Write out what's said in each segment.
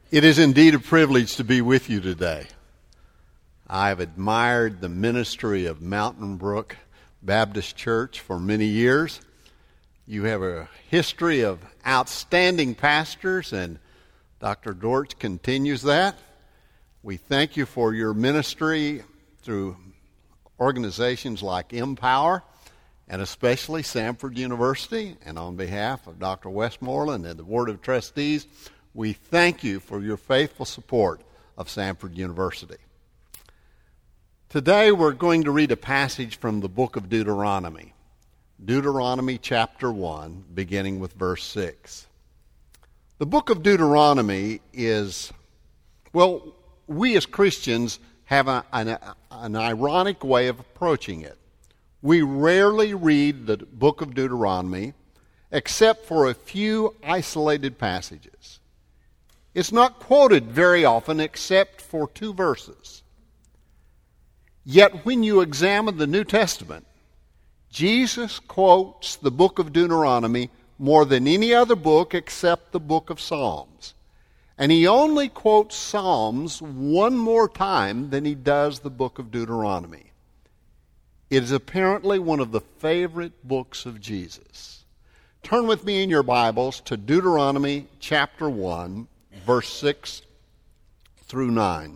It is indeed a privilege to be with you today. I have admired the ministry of Mountain Brook Baptist Church for many years. You have a history of outstanding pastors, and Dr. Dortch continues that. We thank you for your ministry through organizations like Empower, and especially Samford University. And on behalf of Dr. Westmoreland and the Board of Trustees, we thank you for your faithful support of Samford University. Today we're going to read a passage from the book of Deuteronomy. Deuteronomy chapter 1, beginning with verse 6. The book of Deuteronomy is, well, we as Christians have an ironic way of approaching it. We rarely read the book of Deuteronomy except for a few isolated passages. It's not quoted very often except for 2 verses. Yet when you examine the New Testament, Jesus quotes the book of Deuteronomy more than any other book except the book of Psalms. And he only quotes Psalms one more time than he does the book of Deuteronomy. It is apparently one of the favorite books of Jesus. Turn with me in your Bibles to Deuteronomy chapter 1, verse 6 through 8.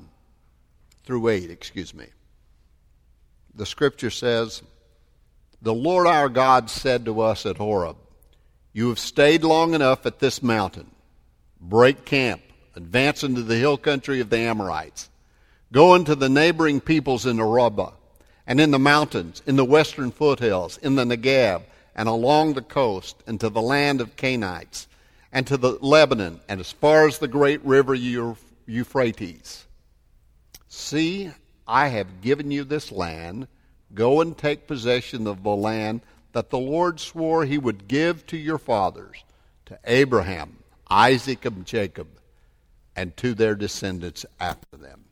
The scripture says, "The Lord our God said to us at Horeb, 'You have stayed long enough at this mountain. Break camp, advance into the hill country of the Amorites. Go into the neighboring peoples in Arabah, and in the mountains, in the western foothills, in the Negev, and along the coast, and to the land of Canaanites, and to the Lebanon, and as far as the great river Euphrates. See, I have given you this land. Go and take possession of the land that the Lord swore he would give to your fathers, to Abraham, Isaac, and Jacob, and to their descendants after them.'"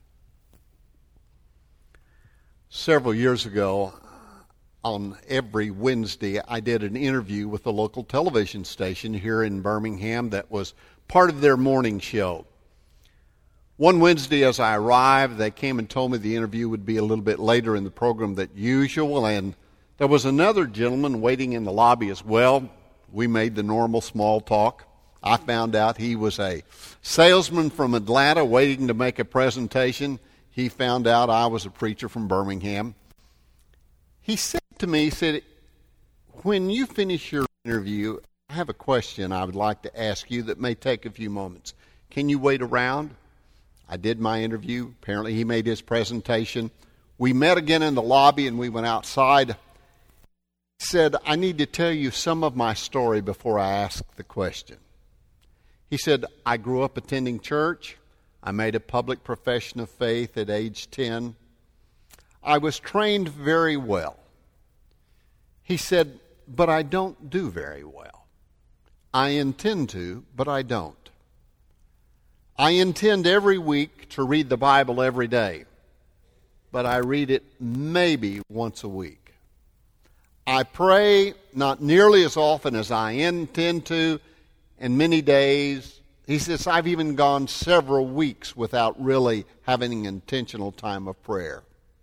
Several years ago, on every Wednesday, I did an interview with a local television station here in Birmingham that was part of their morning show. One Wednesday as I arrived, they came and told me the interview would be a little bit later in the program than usual, and there was another gentleman waiting in the lobby as well. We made the normal small talk. I found out he was a salesman from Atlanta waiting to make a presentation. He found out I was a preacher from Birmingham. He said to me, he said, "When you finish your interview, I have a question I would like to ask you that may take a few moments. Can you wait around?" I did my interview. Apparently he made his presentation. We met again in the lobby and we went outside. He said, "I need to tell you some of my story before I ask the question." He said, "I grew up attending church. I made a public profession of faith at age 10. I was trained very well." He said, "But I don't do very well. I intend to, but I don't. I intend every week to read the Bible every day, but I read it maybe once a week. I pray not nearly as often as I intend to, and many days," he says, "I've even gone several weeks without really having an intentional time of prayer."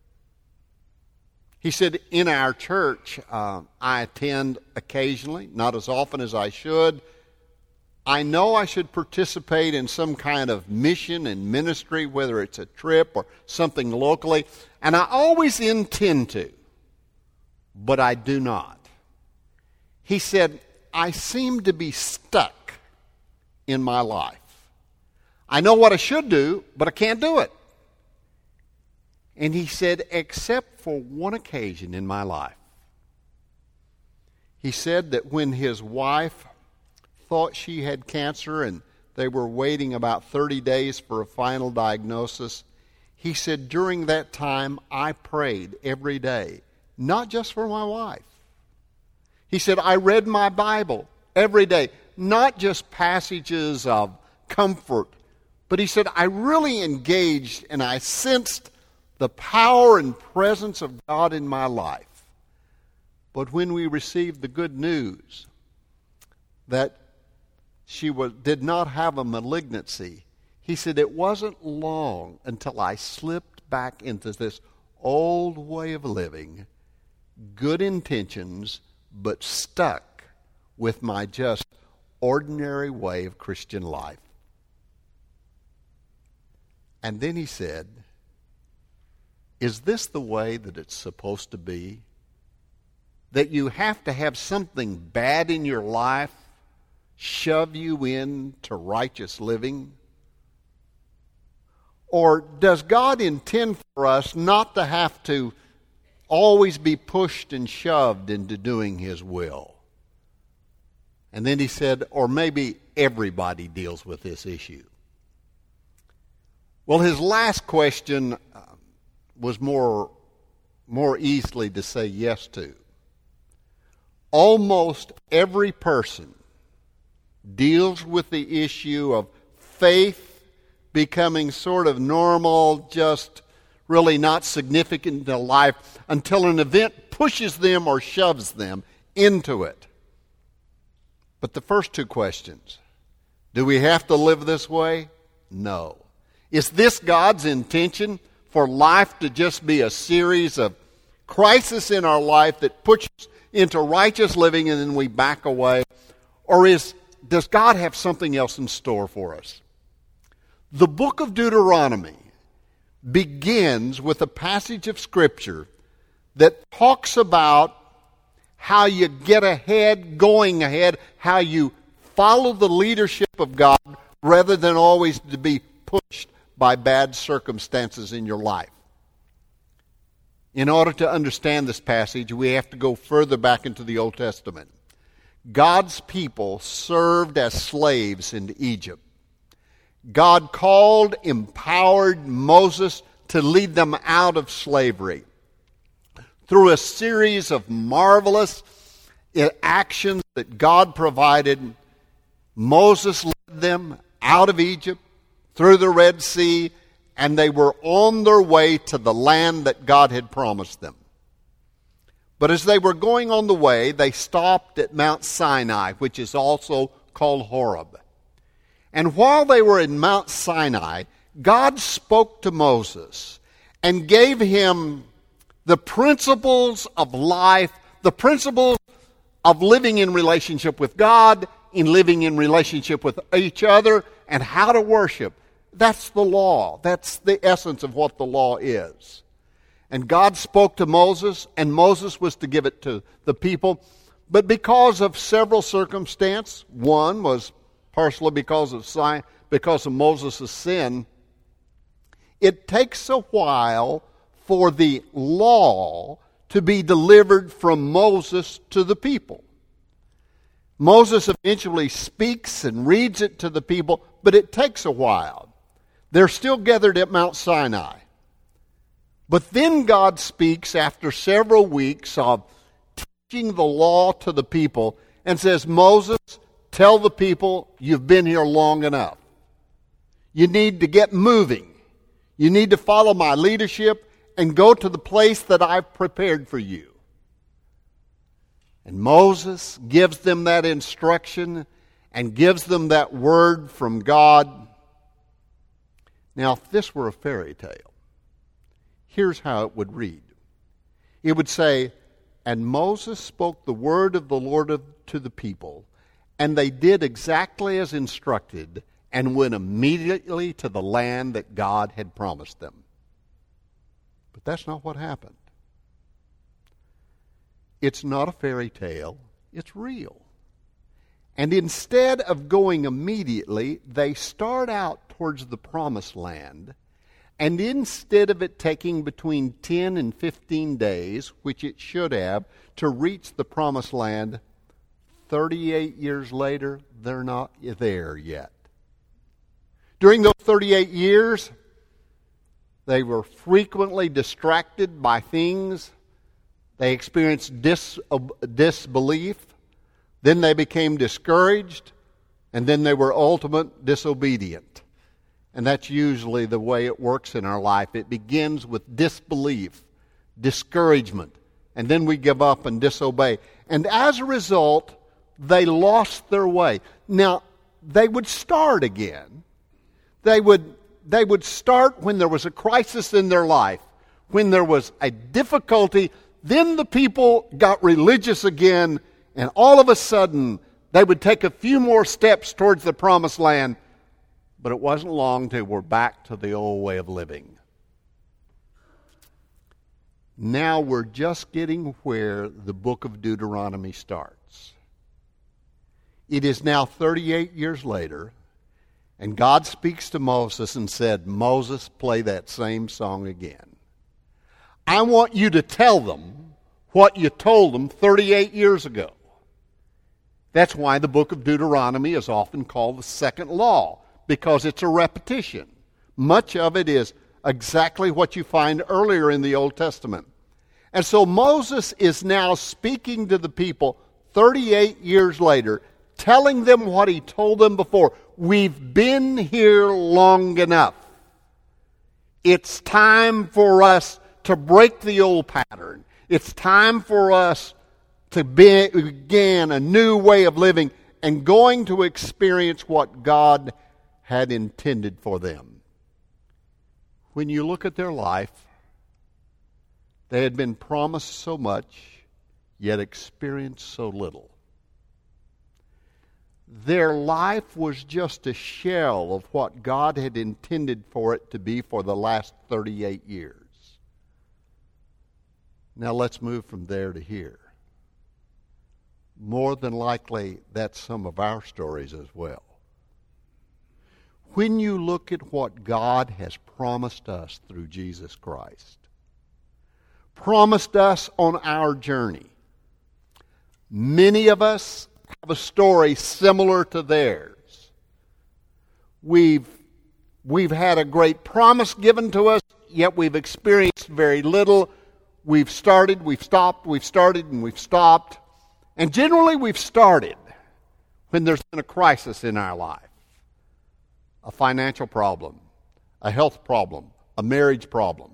He said, "In our church, I attend occasionally, not as often as I should. I know I should participate in some kind of mission and ministry, whether it's a trip or something locally, and I always intend to, but I do not." He said, "I seem to be stuck in my life. I know what I should do, but I can't do it." And he said, "Except for one occasion in my life." He said that when his wife thought she had cancer and they were waiting about 30 days for a final diagnosis, he said, "During that time I prayed every day, not just for my wife." He said, "I read my Bible every day, not just passages of comfort, but," he said, "I really engaged and I sensed the power and presence of God in my life. But when we received the good news that she did not have a malignancy, He said, it wasn't long until I slipped back into this old way of living, good intentions, but stuck with my just ordinary way of Christian life. And then he said, is this the way that it's supposed to be? That you have to have something bad in your life shove you into righteous living? Or does God intend for us not to have to always be pushed and shoved into doing His will? And then he said, or maybe everybody deals with this issue. Well, his last question was more easily to say yes to. Almost every person deals with the issue of faith becoming sort of normal, just really not significant in life until an event pushes them or shoves them into it. But the first two questions, do we have to live this way? No. Is this God's intention for life to just be a series of crises in our life that pushes into righteous living and then we back away? Or does God have something else in store for us? The book of Deuteronomy begins with a passage of Scripture that talks about how you get ahead, going ahead, how you follow the leadership of God rather than always to be pushed by bad circumstances in your life. In order to understand this passage, we have to go further back into the Old Testament. God's people served as slaves in Egypt. God called, empowered Moses to lead them out of slavery. Through a series of marvelous actions that God provided, Moses led them out of Egypt, through the Red Sea, and they were on their way to the land that God had promised them. But as they were going on the way, they stopped at Mount Sinai, which is also called Horeb. And while they were in Mount Sinai, God spoke to Moses and gave him the principles of life, the principles of living in relationship with God, in living in relationship with each other, and how to worship. That's the law. That's the essence of what the law is. And God spoke to Moses, and Moses was to give it to the people. But because of several circumstances, one was partially because of Moses' sin, it takes a while for the law to be delivered from Moses to the people. Moses eventually speaks and reads it to the people, but it takes a while. They're still gathered at Mount Sinai. But then God speaks after several weeks of teaching the law to the people and says, Moses, tell the people you've been here long enough. You need to get moving. You need to follow my leadership and go to the place that I've prepared for you. And Moses gives them that instruction and gives them that word from God. Now, if this were a fairy tale, here's how it would read. It would say, and Moses spoke the word of the Lord to the people, and they did exactly as instructed, and went immediately to the land that God had promised them. But that's not what happened. It's not a fairy tale, it's real. And instead of going immediately, they start out towards the promised land, and instead of it taking between 10 and 15 days, which it should have, to reach the promised land, 38 years later, they're not there yet. During those 38 years, they were frequently distracted by things. They experienced disbelief. Then they became discouraged. And then they were ultimate disobedient. And that's usually the way it works in our life. It begins with disbelief, discouragement, and then we give up and disobey. And as a result, they lost their way. Now, they would start again. They would start when there was a crisis in their life, when there was a difficulty. Then the people got religious again, and all of a sudden they would take a few more steps towards the promised land. But it wasn't long till we're back to the old way of living. Now we're just getting where the book of Deuteronomy starts. It is now 38 years later, and God speaks to Moses and said, Moses, play that same song again. I want you to tell them what you told them 38 years ago. That's why the book of Deuteronomy is often called the second law, because it's a repetition. Much of it is exactly what you find earlier in the Old Testament. And so Moses is now speaking to the people 38 years later, telling them what he told them before. We've been here long enough. It's time for us to break the old pattern. It's time for us to begin a new way of living and going to experience what God had intended for them. When you look at their life, they had been promised so much, yet experienced so little. Their life was just a shell of what God had intended for it to be for the last 38 years. Now let's move from there to here. More than likely, that's some of our stories as well. When you look at what God has promised us through Jesus Christ, promised us on our journey, many of us have a story similar to theirs. We've had a great promise given to us, yet we've experienced very little. We've started, we've stopped, we've started, and we've stopped. And generally we've started when there's been a crisis in our life. A financial problem, a health problem, a marriage problem.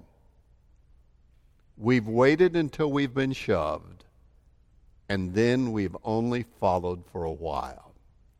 We've waited until we've been shoved, and then we've only followed for a while.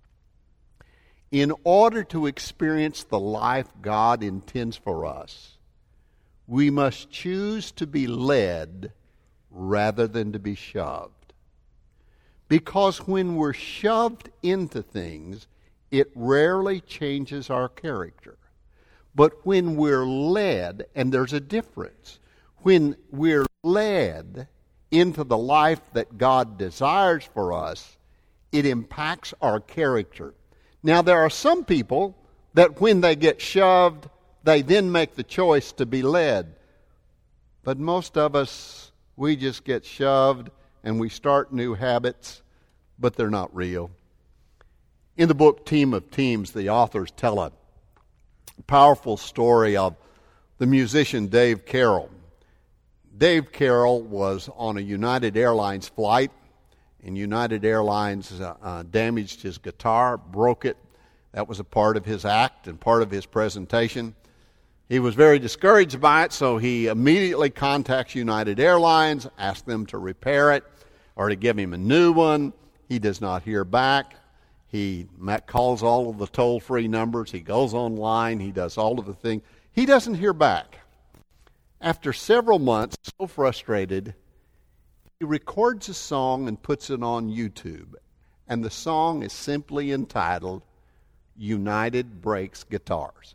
In order to experience the life God intends for us, we must choose to be led rather than to be shoved. Because when we're shoved into things, it rarely changes our character. But when we're led, and there's a difference, when we're led into the life that God desires for us, it impacts our character. Now, there are some people that when they get shoved, they then make the choice to be led. But most of us, we just get shoved and we start new habits, but they're not real. In the book Team of Teams, the authors tell a powerful story of the musician Dave Carroll. Dave Carroll was on a United Airlines flight, and United Airlines damaged his guitar, broke it. That was a part of his act and part of his presentation. He was very discouraged by it, so he immediately contacts United Airlines, asks them to repair it or to give him a new one. He does not hear back. He calls all of the toll-free numbers. He goes online. He does all of the things. He doesn't hear back. After several months, so frustrated, he records a song and puts it on YouTube. And the song is simply entitled, United Breaks Guitars.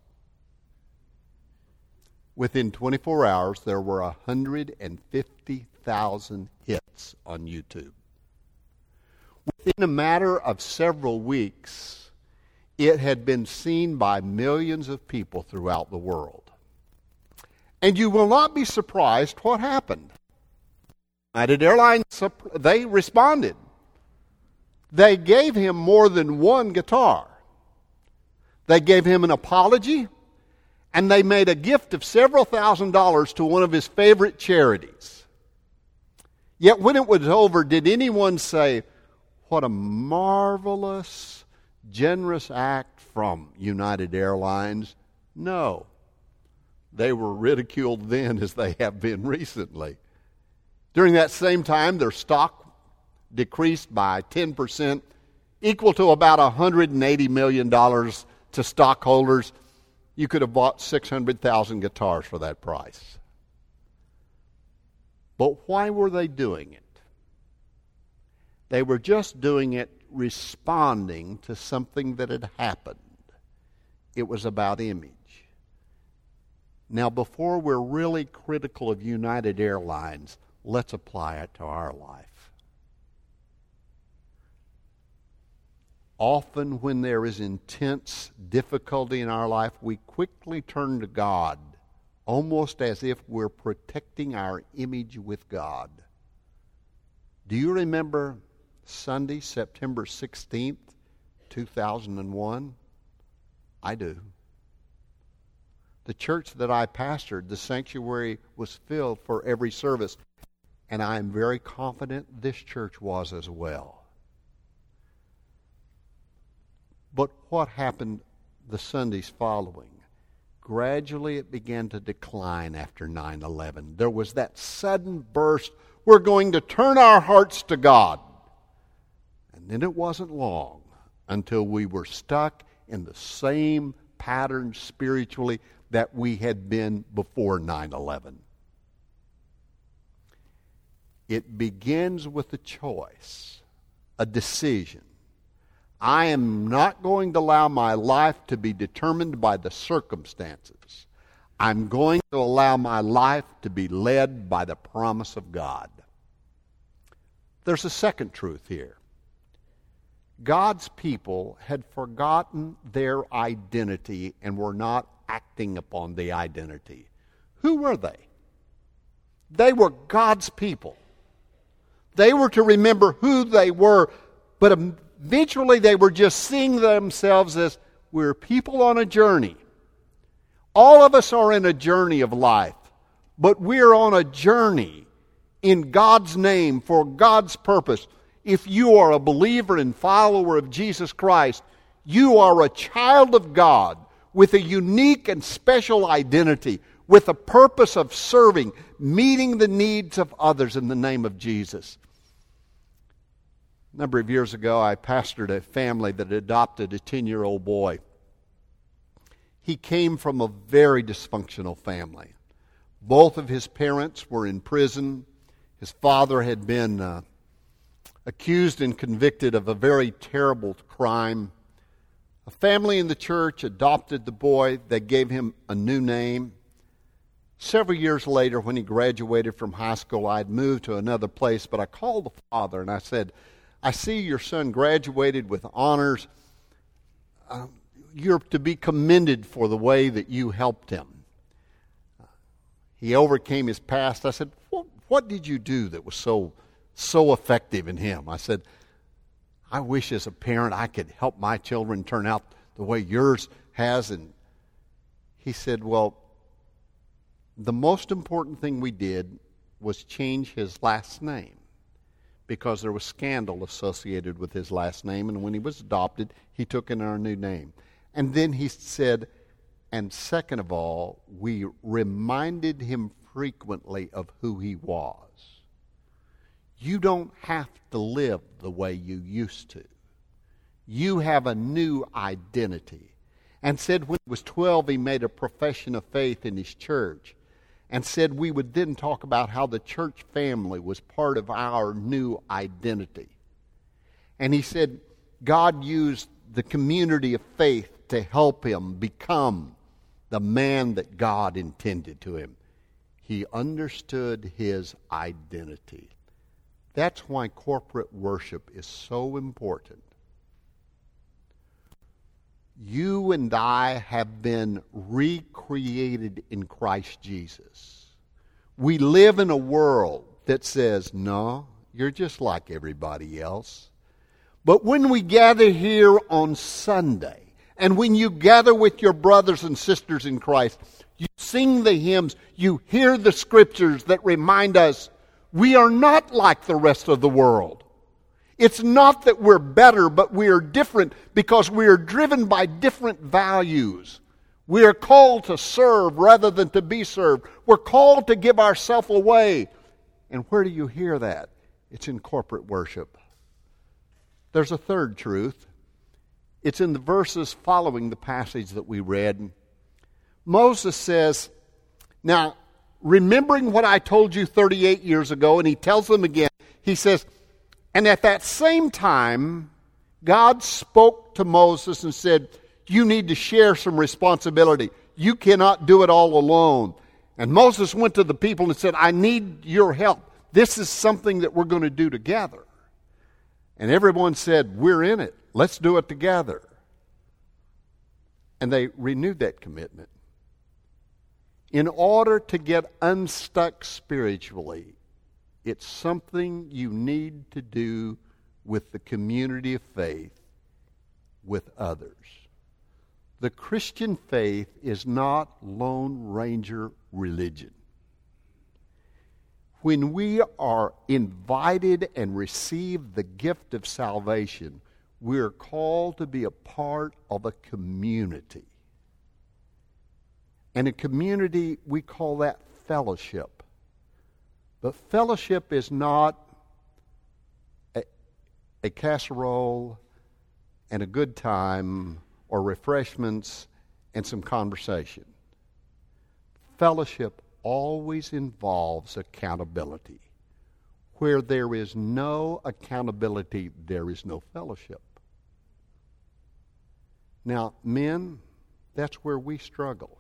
Within 24 hours, there were 150,000 hits on YouTube. Within a matter of several weeks, it had been seen by millions of people throughout the world. And you will not be surprised what happened. United Airlines, they responded. They gave him more than one guitar. They gave him an apology, and they made a gift of several $1,000s to one of his favorite charities. Yet when it was over, did anyone say, what a marvelous, generous act from United Airlines? No. They were ridiculed then as they have been recently. During that same time, their stock decreased by 10%, equal to about $180 million to stockholders. You could have bought 600,000 guitars for that price. But why were they doing it? They were just doing it responding to something that had happened. It was about image. Now, before we're really critical of United Airlines, let's apply it to our life. Often when there is intense difficulty in our life, we quickly turn to God, almost as if we're protecting our image with God. Do you remember Sunday, September 16th, 2001? I do. The church that I pastored, the sanctuary was filled for every service, and I am very confident this church was as well. But what happened the Sundays following? Gradually it began to decline after 9/11. There was that sudden burst, we're going to turn our hearts to God. And then it wasn't long until we were stuck in the same pattern spiritually that we had been before 9/11. It begins with a choice, a decision. I am not going to allow my life to be determined by the circumstances. I'm going to allow my life to be led by the promise of God. There's a second truth here. God's people had forgotten their identity and were not acting upon the identity. Who were they? They were God's people. They were to remember who they were, but eventually they were just seeing themselves as we're people on a journey. All of us are in a journey of life, but we're on a journey in God's name for God's purpose. If you are a believer and follower of Jesus Christ, you are a child of God with a unique and special identity, with a purpose of serving, meeting the needs of others in the name of Jesus. A number of years ago, I pastored a family that adopted a 10-year-old boy. He came from a very dysfunctional family. Both of his parents were in prison. His father had been accused and convicted of a very terrible crime. A family in the church adopted the boy. They gave him a new name. Several years later, when he graduated from high school, I had moved to another place, but I called the father and I said, I see your son graduated with honors. You're to be commended for the way that you helped him. He overcame his past. I said, what did you do that was so effective in him? I said, I wish as a parent I could help my children turn out the way yours has. And he said, well, the most important thing we did was change his last name, because there was scandal associated with his last name, and when he was adopted, he took in our new name. And then he said, and second of all, we reminded him frequently of who he was. You don't have to live the way you used to. You have a new identity. And said when he was 12, he made a profession of faith in his church. And said we would then talk about how the church family was part of our new identity. And he said God used the community of faith to help him become the man that God intended to him. He understood his identity. That's why corporate worship is so important. You and I have been recreated in Christ Jesus. We live in a world that says, no, you're just like everybody else. But when we gather here on Sunday, and when you gather with your brothers and sisters in Christ, you sing the hymns, you hear the scriptures that remind us we are not like the rest of the world. It's not that we're better, but we are different because we are driven by different values. We are called to serve rather than to be served. We're called to give ourselves away. And where do you hear that? It's in corporate worship. There's a third truth. It's in the verses following the passage that we read. Moses says, now, remembering what I told you 38 years ago, and he tells them again, he says, and at that same time, God spoke to Moses and said, you need to share some responsibility. You cannot do it all alone. And Moses went to the people and said, I need your help. This is something that we're going to do together. And everyone said, we're in it. Let's do it together. And they renewed that commitment. In order to get unstuck spiritually, it's something you need to do with the community of faith, with others. The Christian faith is not Lone Ranger religion. When we are invited and receive the gift of salvation, we are called to be a part of a community. And a community, we call that fellowship. But fellowship is not a casserole and a good time or refreshments and some conversation. Fellowship always involves accountability. Where there is no accountability, there is no fellowship. Now, men, that's where we struggle.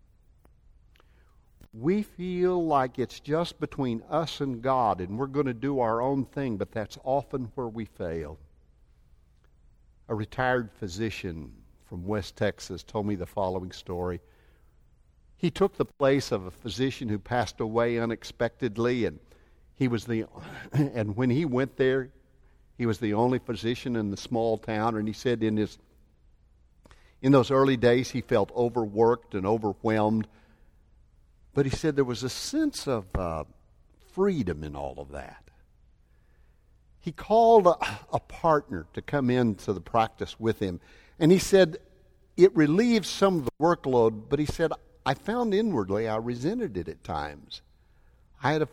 We feel like it's just between us and God and we're going to do our own thing, but that's often where we fail. A retired physician from West Texas told me the following story. He took the place of a physician who passed away unexpectedly, and and when he went there, he was the only physician in the small town, and he said in those early days he felt overworked and overwhelmed. But he said there was a sense of freedom in all of that. He called a partner to come into the practice with him. And he said it relieved some of the workload, but he said, I found inwardly I resented it at times. I had a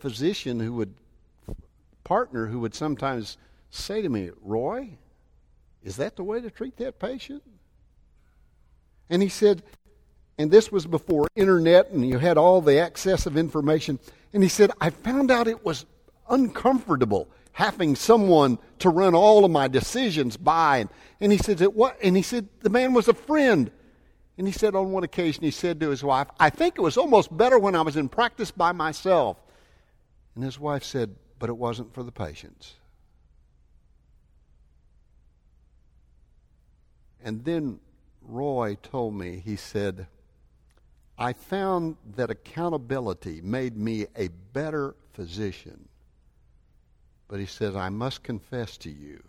partner who would sometimes say to me, Roy, is that the way to treat that patient? And he said, and this was before internet and you had all the access of information. And he said, I found out it was uncomfortable having someone to run all of my decisions by. And he said, what? And he said, the man was a friend. And he said on one occasion, he said to his wife, I think it was almost better when I was in practice by myself. And his wife said, but it wasn't for the patients. And then Roy told me, he said, I found that accountability made me a better physician. But he said, I must confess to you,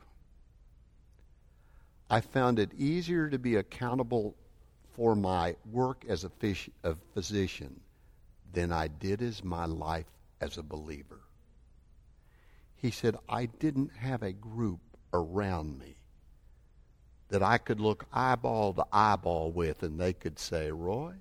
I found it easier to be accountable for my work as a physician than I did as my life as a believer. He said, I didn't have a group around me that I could look eyeball to eyeball with and they could say, Roy,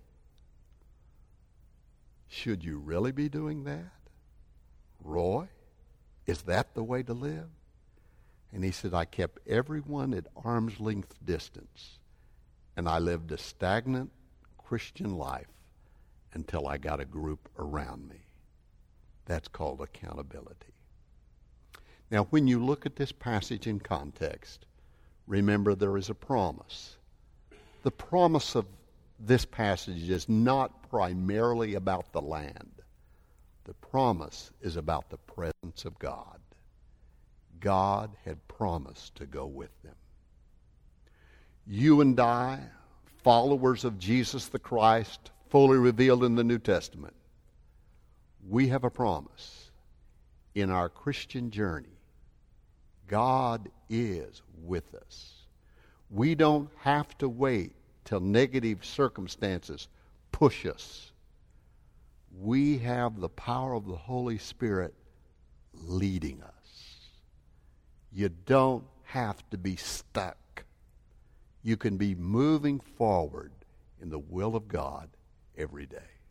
should you really be doing that? Roy, is that the way to live? And he said, I kept everyone at arm's length distance, and I lived a stagnant Christian life until I got a group around me. That's called accountability. Now, when you look at this passage in context, remember there is a promise. The promise of this passage is not primarily about the land. The promise is about the presence of God. God had promised to go with them. You and I, followers of Jesus the Christ, fully revealed in the New Testament, we have a promise. In our Christian journey, God is with us. We don't have to wait till negative circumstances push us. We have the power of the Holy Spirit leading us. You don't have to be stuck. You can be moving forward in the will of God every day.